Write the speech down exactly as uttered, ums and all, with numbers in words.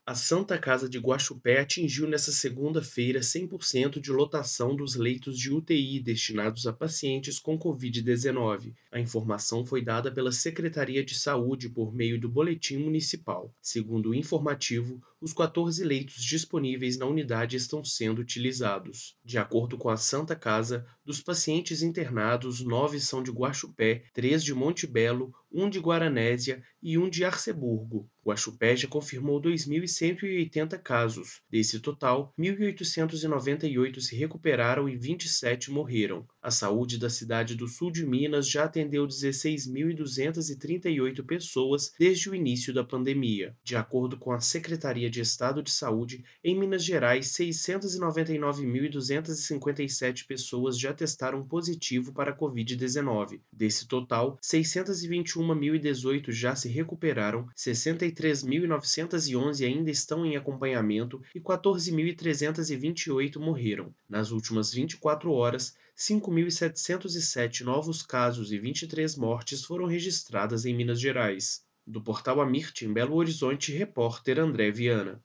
A Santa Casa de Guaxupé atingiu nesta segunda-feira cem por cento de lotação dos leitos de U T I destinados a pacientes com covid dezenove. A informação foi dada pela Secretaria de Saúde por meio do Boletim Municipal. Segundo o informativo, os quatorze leitos disponíveis na unidade estão sendo utilizados. De acordo com a Santa Casa, dos pacientes internados, nove são de Guaxupé, três de Monte Belo, um de Guaranésia e um de Arceburgo. Guaxupé já confirmou dois mil cento e oitenta casos. Desse total, mil oitocentos e noventa e oito se recuperaram e vinte e sete morreram. A saúde da cidade do sul de Minas já atendeu dezesseis mil duzentas e trinta e oito pessoas desde o início da pandemia. De acordo com a Secretaria de Estado de Saúde, em Minas Gerais, seiscentos e noventa e nove mil duzentas e cinquenta e sete pessoas já testaram positivo para a covid dezenove. Desse total, seiscentos e vinte e um mil e dezoito já se recuperaram, sessenta e três mil novecentos e onze ainda estão em acompanhamento e quatorze mil trezentos e vinte e oito morreram. Nas últimas vinte e quatro horas, cinco mil setecentos e sete novos casos e vinte e três mortes foram registradas em Minas Gerais. Do portal Amirte, em Belo Horizonte, repórter André Viana.